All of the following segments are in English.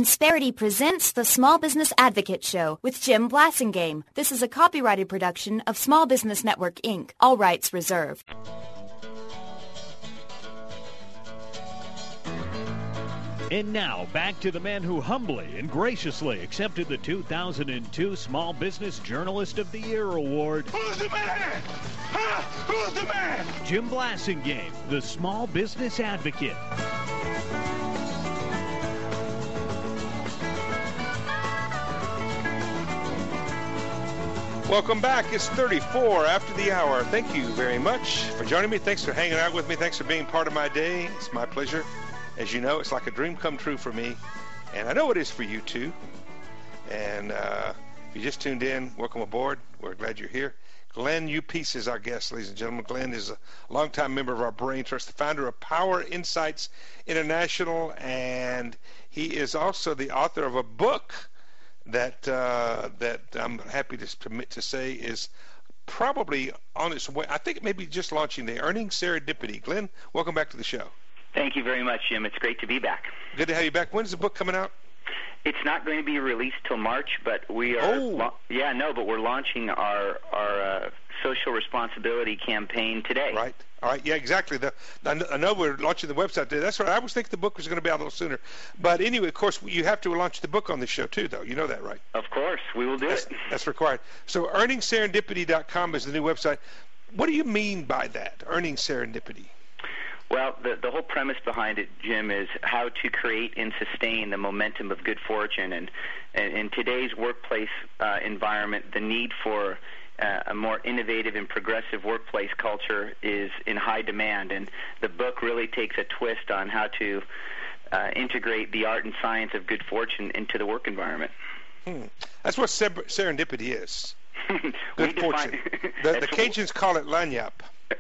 Insperity presents the Small Business Advocate Show with Jim Blasingame. This is a copyrighted production of Small Business Network, Inc. All rights reserved. And now, back to the man who humbly and graciously accepted the 2002 Small Business Journalist of the Year Award. Who's the man? Huh? Who's the man? Jim Blasingame, the Small Business Advocate. Welcome back. It's 34 after the hour. Thank you very much for joining me. Thanks for hanging out with me. Thanks for being part of my day. It's my pleasure. As you know, it's like a dream come true for me, and I know it is for you too. And if you just tuned in, welcome aboard. We're glad you're here. Glenn U. Peace is our guest, ladies and gentlemen. Glenn is a longtime member of our Brain Trust, the founder of Power Insights International, and he is also the author of a book that I'm happy to say is probably on its way. I think it may be just launching the Earning Serendipity. Glenn, welcome back to the show. Thank you very much, Jim. It's great to be back. Good to have you back. When's the book coming out? It's not going to be released till March, but we are. But we're launching our social responsibility campaign today. Right. All right. Yeah, exactly. I know we're launching the website today. That's right. I was thinking the book was going to be out a little sooner. But anyway, of course, you have to launch the book on this show too, though. You know that, right? Of course, we will do it. That's required. So, earningserendipity.com is the new website. What do you mean by that? Earning serendipity. Well, the whole premise behind it, Jim, is how to create and sustain the momentum of good fortune. And in today's workplace environment, the need for a more innovative and progressive workplace culture is in high demand. And the book really takes a twist on how to integrate the art and science of good fortune into the work environment. That's what serendipity is. Good fortune. The Cajuns call it lagniappe.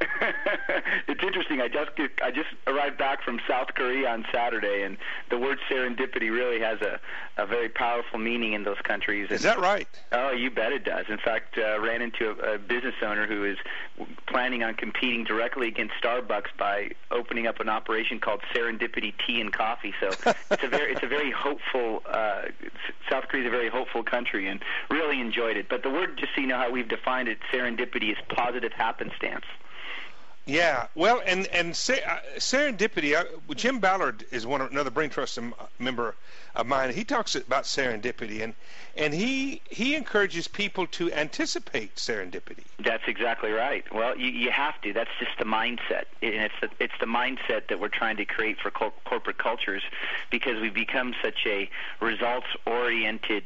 It's interesting. I just arrived back from South Korea on Saturday, and the word serendipity really has a very powerful meaning in those countries. Is that right? Oh, you bet it does. In fact, ran into a business owner who is planning on competing directly against Starbucks by opening up an operation called Serendipity Tea and Coffee. So it's a very hopeful. South Korea is a very hopeful country, and really enjoyed it. But the word, just so you know how we've defined it, serendipity is positive happenstance. Yeah, well, and serendipity. Jim Ballard is another Brain Trust member of mine. He talks about serendipity, and he encourages people to anticipate serendipity. That's exactly right. Well, you have to. That's just the mindset, and it's the mindset that we're trying to create for corporate cultures, because we've become such a results-oriented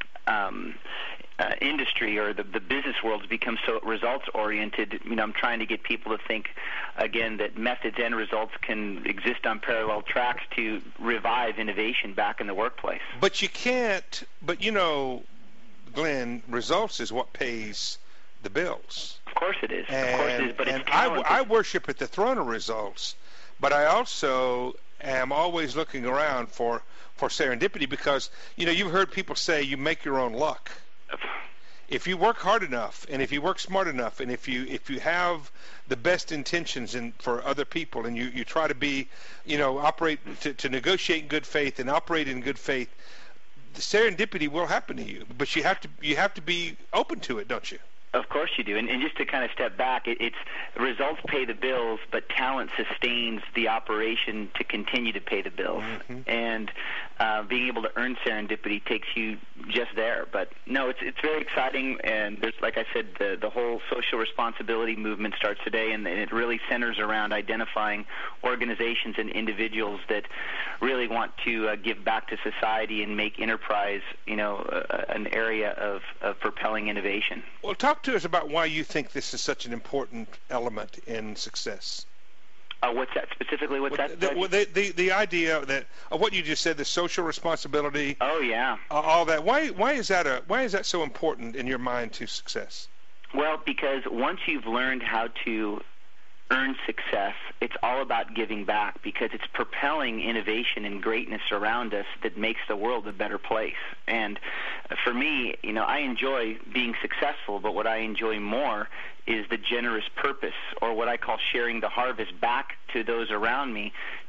industry, or the business world has become so results-oriented. I'm trying to get people to think, again, that methods and results can exist on parallel tracks to revive innovation back in the workplace. But you can't, Glenn, results is what pays the bills. Of course it is. But it's I worship at the throne of results, but I also am always looking around for serendipity, because, you've heard people say you make your own luck. If you work hard enough, and if you work smart enough, and if you have the best intentions for other people, and you try to be, operate to negotiate in good faith and operate in good faith, the serendipity will happen to you. But you have to be open to it, don't you? Of course you do. And just to kind of step back, it's results pay the bills, but talent sustains the operation to continue to pay the bills. Mm-hmm. And being able to earn serendipity takes you just there. But no, it's very exciting. And there's, like I said, the whole social responsibility movement starts today, and it really centers around identifying organizations and individuals that really want to give back to society and make enterprise, an area of propelling innovation. Well, talk to us about why you think this is such an important element in success. What's that specifically? What's that? The idea that what you just said, the social responsibility. Oh yeah. All that. Why is that so important in your mind to success? Well, because once you've learned how to earn success, it's all about giving back, because it's propelling innovation and greatness around us that makes the world a better place. And for me, I enjoy being successful, but what I enjoy more is the generous purpose, or what I call sharing the harvest back to those around me,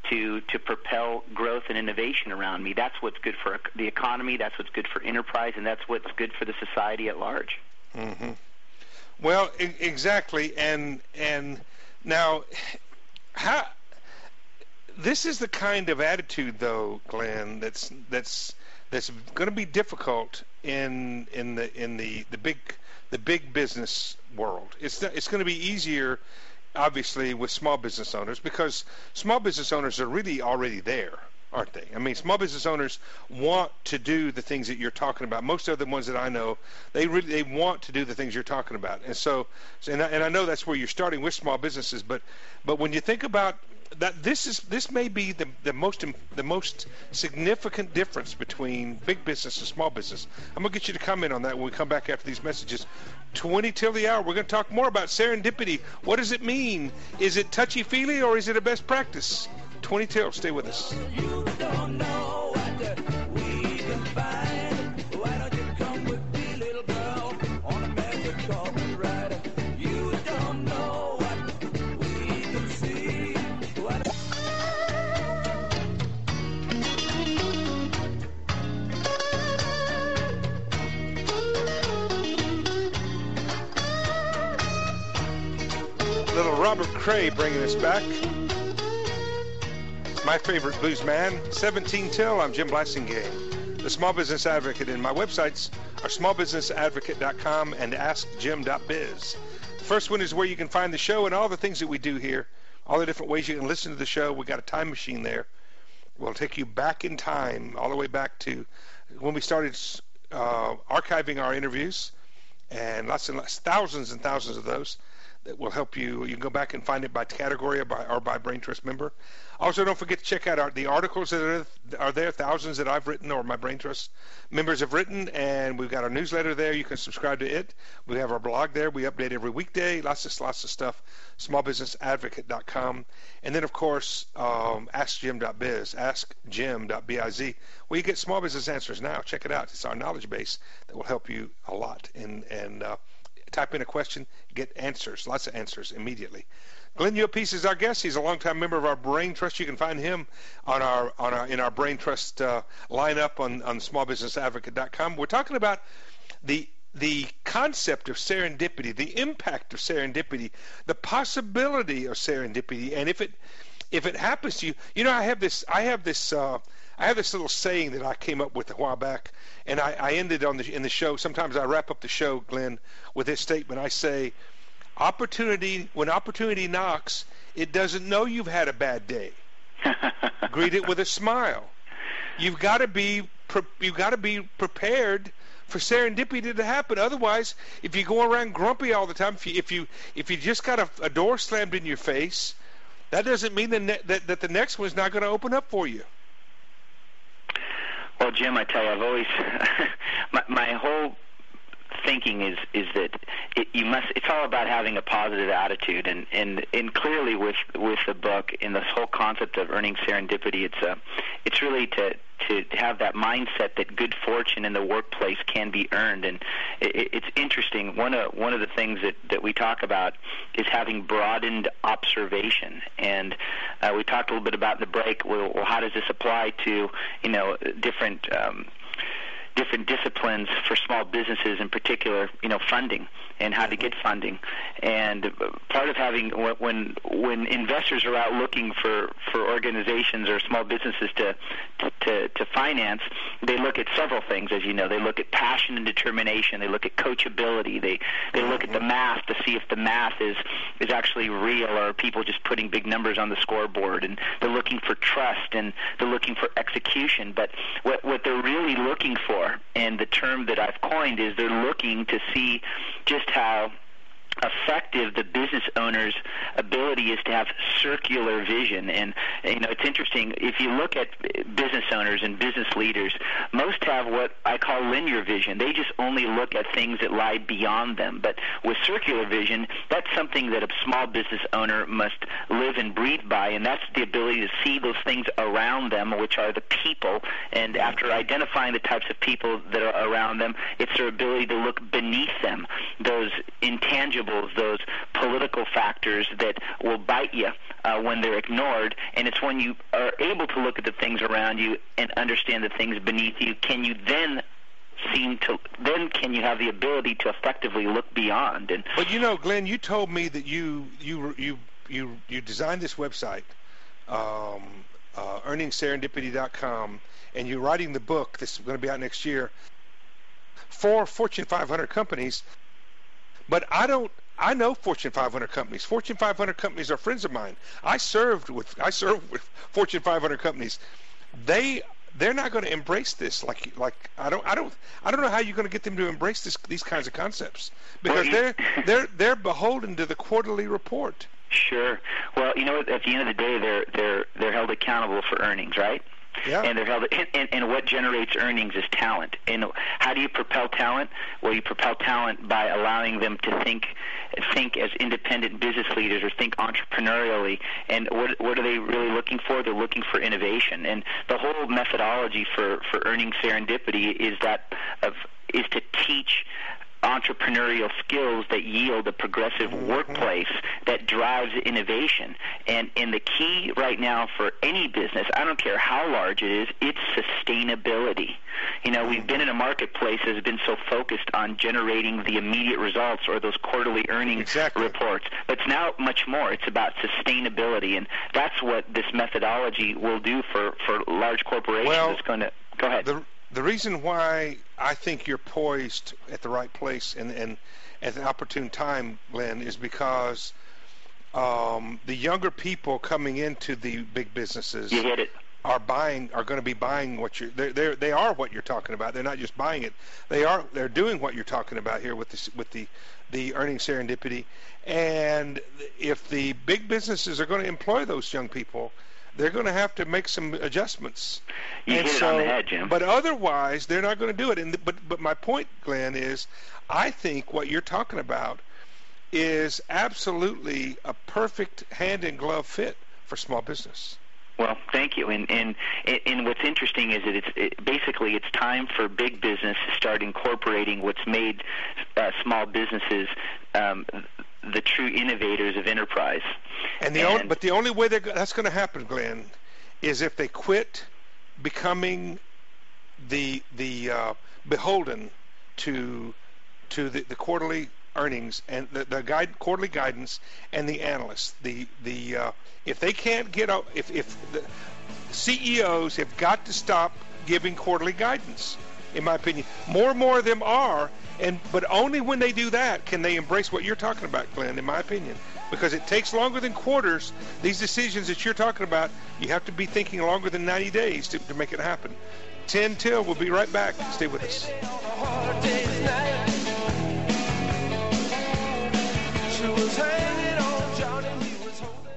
to propel growth and innovation around me. That's what's good for the economy. That's what's good for enterprise, and that's what's good for the society at large. Mm-hmm. Well, exactly. And now, this is the kind of attitude, though, Glenn, that's going to be difficult in the big business world. It's going to be easier, obviously, with small business owners, because small business owners are really already there, aren't they? I mean, small business owners want to do the things that you're talking about. Most of the ones that I know, they want to do the things you're talking about. And so, and I know that's where you're starting with small businesses. But when you think about that, this may be the most significant difference between big business and small business. I'm gonna get you to comment on that when we come back after these messages. 20 till the hour. We're going to talk more about serendipity. What does it mean? Is it touchy-feely or is it a best practice? 20 till. Stay with us. You don't know what we can find. Why don't you come with me, little girl, on a message called Rider? You don't know what we can see. Little Robert Cray bringing us back. My favorite blues man, 17 till. I'm Jim Blasingame, the Small Business Advocate, and my websites are smallbusinessadvocate.com and askjim.biz. The first one is where you can find the show and all the things that we do here, all the different ways you can listen to the show. We got a time machine there. We'll take you back in time, all the way back to when we started archiving our interviews, and thousands and thousands of those that will help you. You can go back and find it by category or by Brain Trust member. Also, don't forget to check out the articles that are there, thousands that I've written or my Brain Trust members have written, and we've got our newsletter there. You can subscribe to it. We have our blog there. We update every weekday. Lots of stuff. Smallbusinessadvocate.com. And then, of course, askjim.biz, askjim.biz, where you get small business answers now. Check it out. It's our knowledge base that will help you a lot. And type in a question, get answers, lots of answers immediately. Glenn Llopis is our guest. He's a longtime member of our Brain Trust. You can find him in our Brain Trust lineup on smallbusinessadvocate.com. We're talking about the concept of serendipity, the impact of serendipity, the possibility of serendipity, and if it happens to you. You know, I have this little saying that I came up with a while back, and I ended in the show. Sometimes I wrap up the show, Glenn, with this statement. I say, when opportunity knocks, it doesn't know you've had a bad day. Greet it with a smile. You've got to be prepared for serendipity to happen. Otherwise, if you go around grumpy all the time, if you just got a door slammed in your face, that doesn't mean that the next one's not going to open up for you. Well, Jim, I tell you, I've always my whole thinking is that it's all about having a positive attitude, and clearly with the book and this whole concept of earning serendipity, it's really to have that mindset that good fortune in the workplace can be earned. And it's interesting. One of the things that we talk about is having broadened observation. And we talked a little bit about in the break. Well, how does this apply to different disciplines for small businesses, in particular, funding and how to get funding. And part of having, when investors are out looking for organizations or small businesses to finance, they look at several things, as you know. They look at passion and determination. They look at coachability. They look at the math to see if the math is actually real, or are people just putting big numbers on the scoreboard. And they're looking for trust, and they're looking for execution. But what they're really looking for, and the term that I've coined, is they're looking to see just how effective the business owner's ability is to have circular vision. And it's interesting, if you look at business owners and business leaders, most have what I call linear vision. They just only look at things that lie beyond them. But with circular vision, that's something that a small business owner must live and breathe by, and that's the ability to see those things around them, which are the people. And after identifying the types of people that are around them, it's their ability to look beneath them, those intangible intangibles, those political factors that will bite you when they're ignored. And it's when you are able to look at the things around you and understand the things beneath you, can you then can you have the ability to effectively look beyond. And but you know, Glenn, you told me that you designed this website, earningserendipity.com, and you're writing the book that's going to be out next year for Fortune 500 companies. But I know Fortune 500 companies. Fortune 500 companies are friends of mine. I serve with Fortune 500 companies. They're not going to embrace this. Like I don't know how you're going to get them to embrace these kinds of concepts, because they're beholden to the quarterly report. Sure. Well, you know, at the end of the day, they're held accountable for earnings, right? Yeah. And they're held, and what generates earnings is talent. And how do you propel talent? Well, you propel talent by allowing them to think as independent business leaders, or think entrepreneurially. And what are they really looking for? They're looking for innovation. And the whole methodology for earning serendipity is to teach entrepreneurial skills that yield a progressive workplace that drives innovation. And the key right now for any business, I don't care how large it is, it's sustainability. You know, we've been in a marketplace that has been so focused on generating the immediate results or those quarterly earnings reports. But it's now much more. It's about sustainability, and that's what this methodology will do for large corporations. Well, it's going to go ahead. The reason why I think you're poised at the right place and at the opportune time, Glenn, is because the younger people coming into the big businesses you hit it. are going to be buying what they are what you're talking about. They're not just buying it. They're doing what you're talking about here with the earning serendipity. And if the big businesses are going to employ those young people, they're going to have to make some adjustments. You hit it on the head, Jim. But otherwise, they're not going to do it. But my point, Glenn, is I think what you're talking about is absolutely a perfect hand-in-glove fit for small business. Well, thank you. And what's interesting is that basically it's time for big business to start incorporating what's made small businesses the true innovators of enterprise. But the only way that's going to happen, Glenn, is if they quit becoming the beholden to the quarterly earnings and the quarterly guidance and the analysts. If they can't get up, if the CEOs have got to stop giving quarterly guidance, in my opinion. More and more of them are, but only when they do that can they embrace what you're talking about, Glenn, in my opinion. Because it takes longer than quarters. These decisions that you're talking about, you have to be thinking longer than 90 days to make it happen. 10 till, we'll be right back. Stay with us. She was hanging on John and he was holding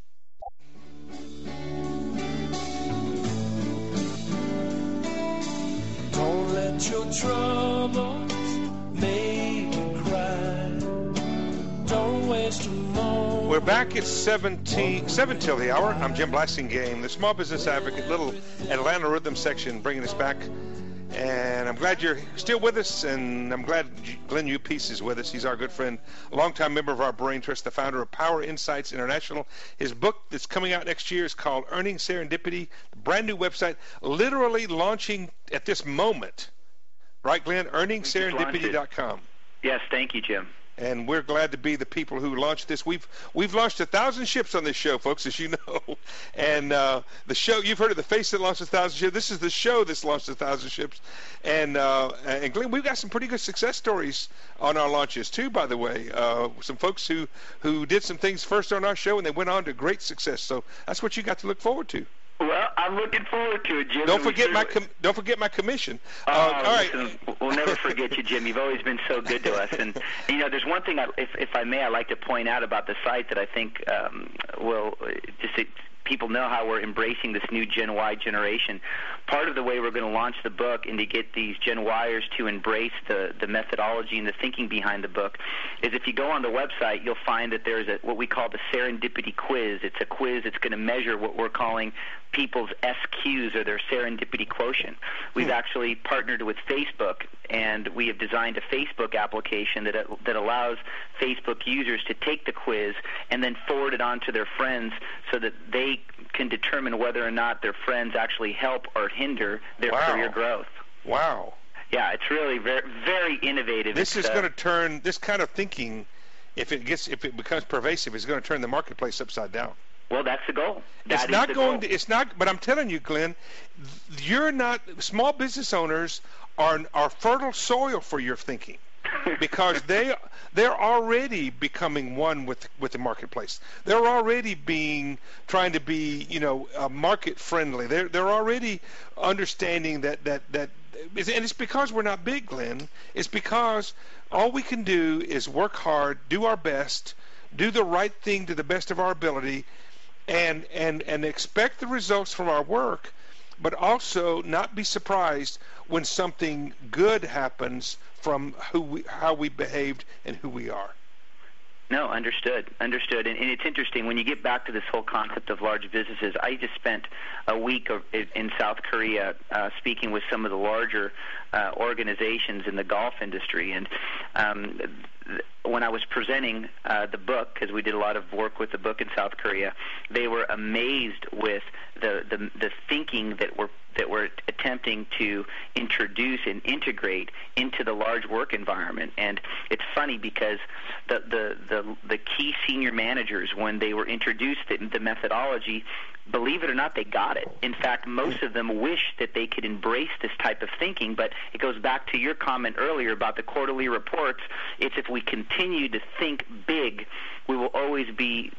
on. Don't let your troubles make you cry. Don't waste a moment. We're back at 7 till the hour. I'm Jim Blasingame, the Small Business Advocate, little Atlanta Rhythm section, bringing us back. And I'm glad you're still with us, and I'm glad Glenn Upeace is with us. He's our good friend, a longtime member of our Brain Trust, the founder of Power Insights International. His book that's coming out next year is called Earning Serendipity, brand new website, literally launching at this moment. Right, Glenn? EarningSerendipity.com. Yes, thank you, Jim. And we're glad to be the people who launched this. We've launched 1,000 ships on this show, folks, as you know. And the show, you've heard of the face that launched 1,000 ships. This is the show that's launched 1,000 ships. And Glenn, we've got some pretty good success stories on our launches too, by the way. Some folks who did some things first on our show and they went on to great success. So that's what you got to look forward to. Well, I'm looking forward to it, Jim. Don't forget my commission. All right. Listen, we'll never forget you, Jim. You've always been so good to us. And you know, there's one thing, if I may, I'd like to point out about the site that I think will just people know how we're embracing this new Gen Y generation. Part of the way we're going to launch the book and to get these Gen Yers to embrace the methodology and the thinking behind the book is if you go on the website, you'll find that there's what we call the Serendipity Quiz. It's a quiz that's going to measure what we're calling people's SQs, or their serendipity quotient. We've actually partnered with Facebook, and we have designed a Facebook application that allows Facebook users to take the quiz and then forward it on to their friends so that they can determine whether or not their friends actually help or hinder their career growth. Wow. Yeah, it's really very, very innovative. This is going to turn, this kind of thinking, if it becomes pervasive, is going to turn the marketplace upside down. Well, that's the goal. It's not, but I'm telling you, Glenn, small business owners are fertile soil for your thinking. Because they're already becoming one with the marketplace. They're already trying to be market friendly. They're already understanding that and it's because we're not big, Glenn. It's because all we can do is work hard, do our best, do the right thing to the best of our ability, and expect the results from our work, but also not be surprised when something good happens from how we behaved and who we are. No, understood. And it's interesting, when you get back to this whole concept of large businesses, I just spent a week in South Korea speaking with some of the larger organizations in the golf industry. And when I was presenting the book, because we did a lot of work with the book in South Korea, they were amazed with the thinking that we're attempting to introduce and integrate into the large work environment. And it's funny because the key senior managers, when they were introduced the methodology, believe it or not, they got it. In fact, most of them wish that they could embrace this type of thinking, but it goes back to your comment earlier about the quarterly reports. It's if we continue to think big, we will always be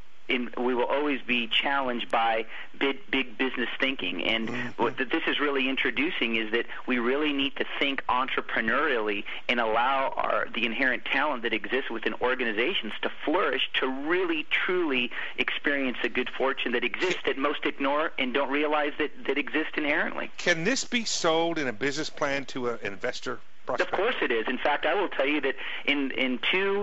challenged by big business thinking. And what this is really introducing is that we really need to think entrepreneurially and allow the inherent talent that exists within organizations to flourish, to really truly experience the good fortune that exists that most ignore and don't realize that exists inherently. Can this be sold in a business plan to an investor prospect? Of course it is. In fact, I will tell you that in two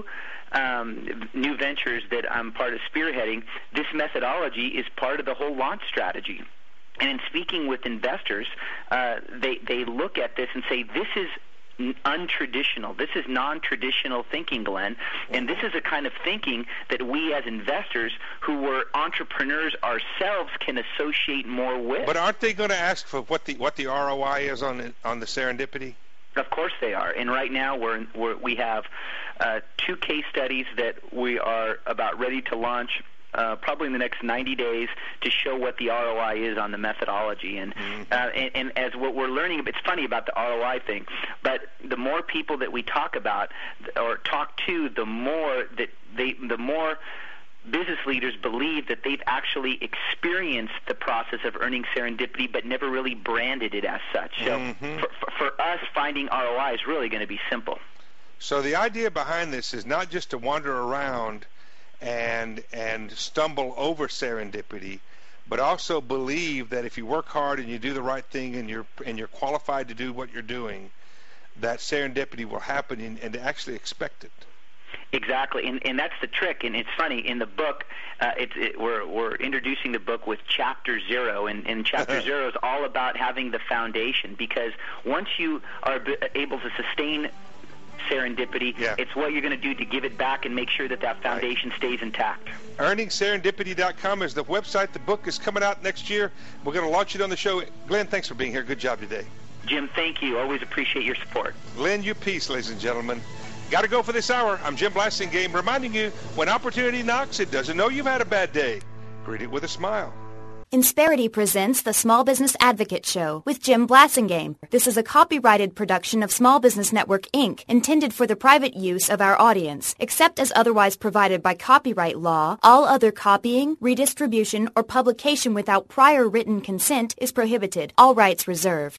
new ventures that I'm part of spearheading, this methodology is part of the whole launch strategy. And in speaking with investors, they look at this and say, this is untraditional. This is non-traditional thinking, Glenn, and this is a kind of thinking that we as investors who were entrepreneurs ourselves can associate more with. But aren't they going to ask for what the ROI is on the serendipity? Of course they are. And right now we have 2 case studies that we are about ready to launch probably in the next 90 days to show what the ROI is on the methodology. And as what we're learning, it's funny about the ROI thing, but the more people that we talk about or talk to, the more business leaders believe that they've actually experienced the process of earning serendipity but never really branded it as such. So for us, finding ROI is really going to be simple. So the idea behind this is not just to wander around and stumble over serendipity, but also believe that if you work hard and you do the right thing and you're qualified to do what you're doing, that serendipity will happen, and to actually expect it. Exactly, and that's the trick. And it's funny, in the book, we're introducing the book with Chapter 0, and Chapter 0 is all about having the foundation, because once you are able to sustain serendipity, it's what you're going to do to give it back and make sure that foundation stays intact. EarningSerendipity.com is the website. The book is coming out next year. We're going to launch it on the show. Glenn, thanks for being here. Good job today. Jim, thank you. Always appreciate your support. Glenn, you peace, ladies and gentlemen. Got to go for this hour. I'm Jim Blasingame, reminding you, when opportunity knocks, it doesn't know you've had a bad day. Greet it with a smile. Insperity presents the Small Business Advocate Show with Jim Blasingame. This is a copyrighted production of Small Business Network, Inc., intended for the private use of our audience. Except as otherwise provided by copyright law, all other copying, redistribution, or publication without prior written consent is prohibited. All rights reserved.